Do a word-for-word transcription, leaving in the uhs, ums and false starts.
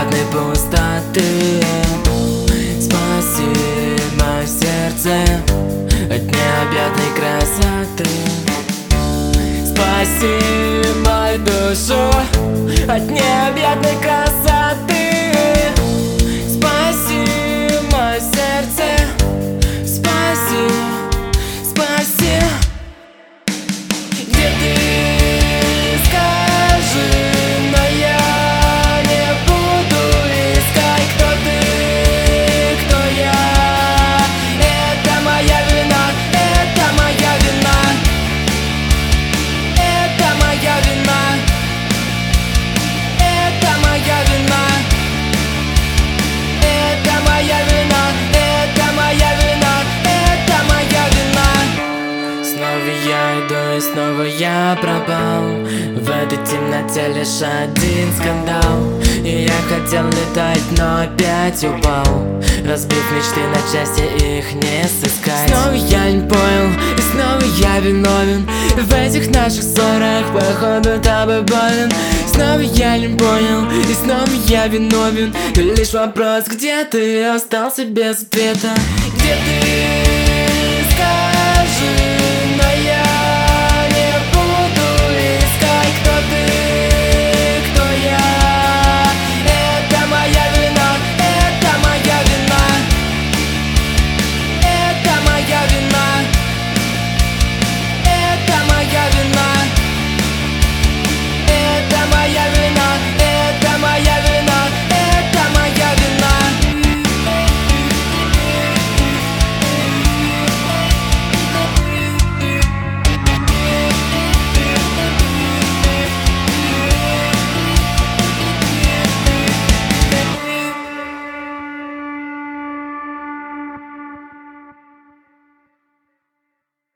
необъятной пустоты. Спаси мое сердце от необъятной красоты. Спаси мою душу от необъятной красоты. Спаси мое сердце, спаси, спаси. Где ты, скажи, но я не буду искать, кто ты, кто я. Это моя вина, это моя вина, это моя вина, это моя вина, это моя вина, это моя вина, это моя вина. Снова я иду и снова я пропал. В этой темноте лишь один скандал. И я хотел летать, но опять упал, разбив мечты на части, их не сыскать. Снова я не понял, и снова я виновен в этих наших ссорах, походу тобой болен. Снова я не понял, и снова я виновен. И лишь вопрос, где ты, остался без ответа. Где ты?